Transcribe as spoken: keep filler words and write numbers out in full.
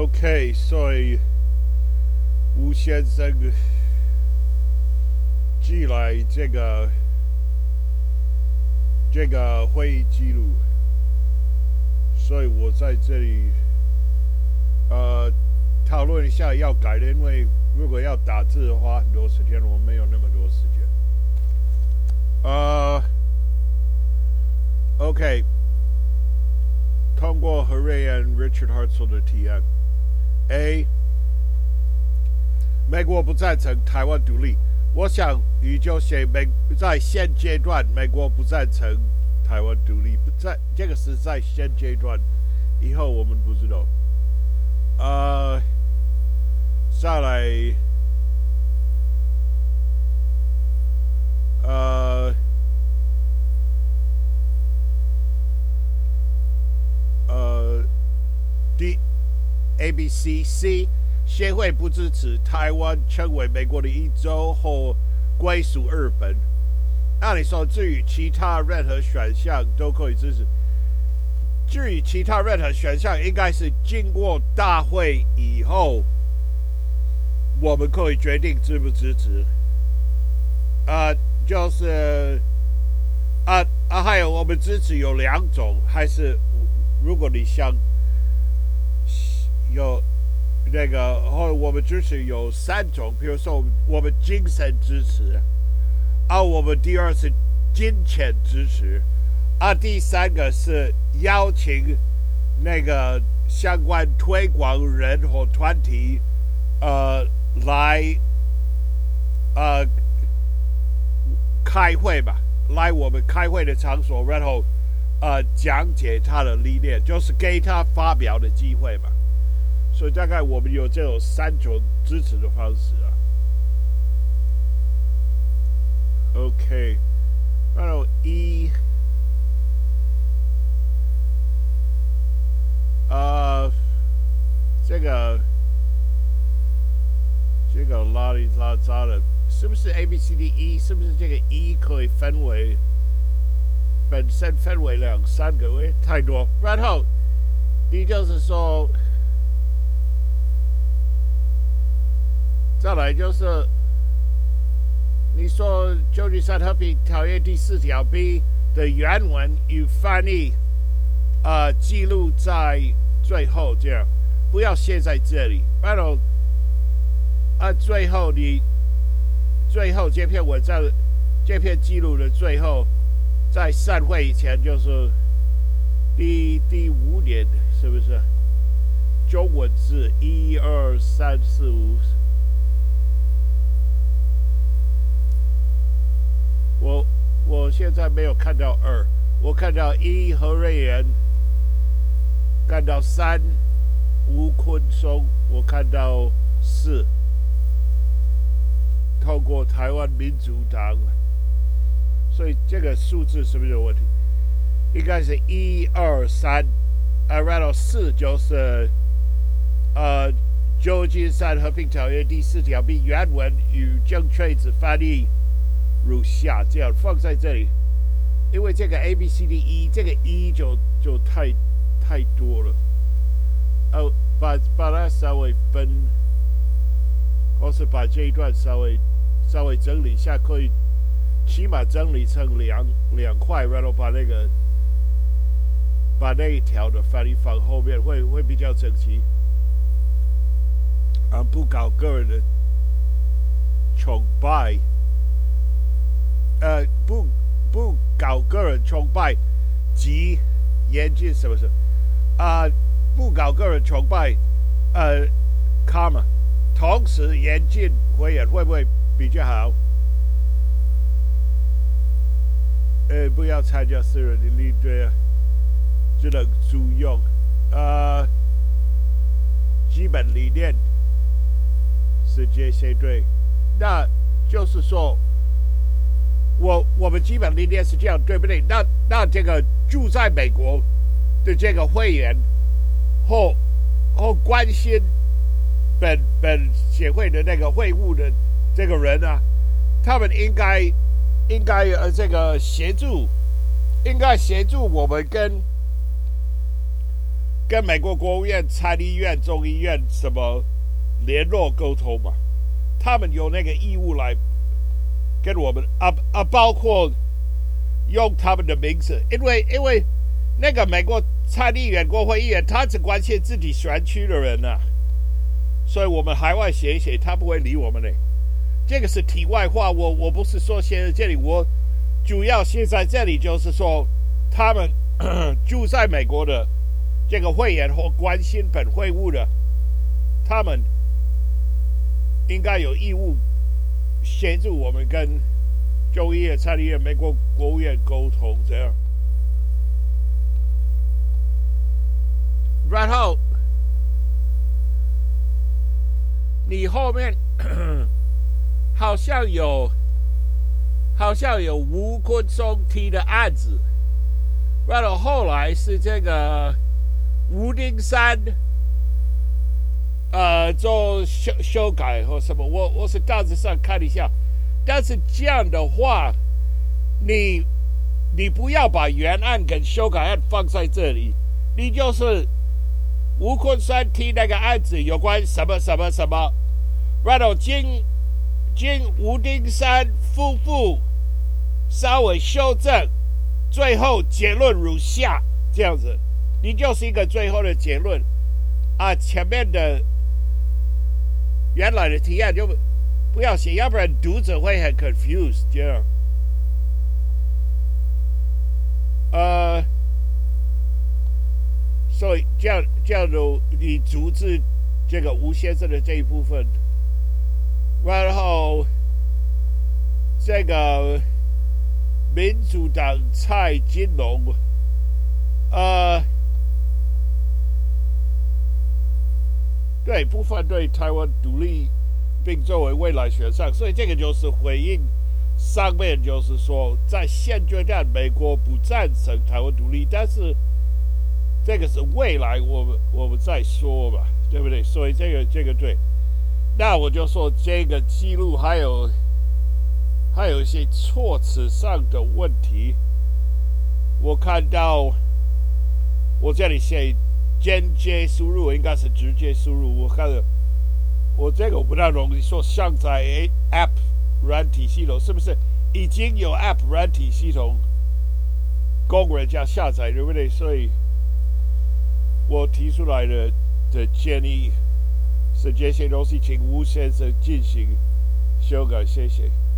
OK，所以吴先生寄来这个这个会议记录，所以我在这里呃讨论一下要改的，因为如果要打字的话，很多时间我没有那么多时间。呃 ，OK， 通过何瑞安 Richard Hartzell 的提案。A， 美国不赞成台湾独立。我想你就写美在现阶段，美国不赞成台湾独立，不在这个是在现阶段，以后我们不知道。呃，再来，呃，呃，第 A B C C 协会不支持台湾成为美国的一州或归属日本。按理说，至于其他任何选项都可以支持。至于其他任何选项，应该是经过大会以后，我们可以决定支不支持。呃，就是啊啊，还有我们支持有两种，还是如果你想有那个，或我们支持有三种，比如说我们精神支持，啊，我们第二是金钱支持。啊，第三个是邀请那个相关推广人或团体，呃，来呃开会吧，来我们开会的场所，然后呃讲解他的理念，就是给他发表的机会嘛。所以大概我们有这种三种支持的方式啊。OK， 然后一。呃，这个这个拉里拉杂的，是不是 A B C D E？ 是不是这个 E 可以分为本身分为两三个？喂，太多。然后你就是说，再来就是你说《旧金山和平条约》第四条 B 的原文与翻译，呃，记录在最后，这样不要写在这里。然后，啊，最后你最后这篇文章、这篇记录的最后，在散会以前就是第第五年，是不是？中文字一二三四五。我我现在没有看到二，我看到一何瑞元。看到三吴坤松，我看到四透过台湾民主党，所以这个数字是不是有问题？应该是一二三，啊，然后四就是呃《旧金山和平条约》第四条 B 原文与正确字翻译如下，这样放在这里，因为这个 A B C D E 这个 E 就就太。太多了，哦，把把它稍微分，或是把这一段稍微稍微整理一下，可以起码整理成两两块，然后把那个把那一条的翻译放后面，会会比较整齐。啊，不搞个人的崇拜，呃，不不搞个人崇拜及严禁什么事？啊、呃，不搞个人崇拜，呃 ，karma， 同时严禁回演，会不会比较好？呃，不要参加私人的领队，只能租用。呃，基本理念是这些对，那就是说，我我们基本理念是这样，对不对？那那这个住在美国的这个会员或或关心本本协会的那个会务的这个人啊，他们应该应该呃这个协助，应该协助我们跟跟美国国务院、参议院、众议院什么联络沟通嘛，他们有那个义务来跟我们啊啊，包括用他们的名字，因为因为那个美国参议员、国会议员，他只关心自己选区的人啊，所以我们海外写一写，他不会理我们的。这个是题外话，我我不是说写在这里，我主要写在这里就是说，他们住在美国的这个会员或关心本会务的，他们应该有义务协助我们跟众议院、参议院、美国国务院沟通，这样。然后你后面好像有好像有吴坤松提的案子，然后后来是这个吴丁山呃做修修改或什么，我我是大致上看一下，但是这样的话，你你不要把原案跟修改案放在这里，你就是吴坤山提那个案子有关什么什么什么，然后经经吴丁山夫妇稍微修正，最后结论如下，这样子，你就是一个最后的结论啊，前面的原来的提案就不要写，要不然读者会很 confused 这样。呃，所以这样这样的你阻止这个吴先生的这一部分，然后这个民主党蔡金龙，呃，对，不反对台湾独立，并作为未来选项，所以这个就是回应上面就是说，在现阶段美国不赞成台湾独立，但是这个是未来我们我们再说吧，对不对？所以这个这个对，那我就说这个记录还有还有一些措辞上的问题，我看到我这里写间接输入应该是直接输入，我看了我这个我不太容易说下载 App 软体系统，是不是已经有 App 软体系统供人家下载，对不对？所以我提出来的的建议是这些东西请吴先生进行修改，谢谢。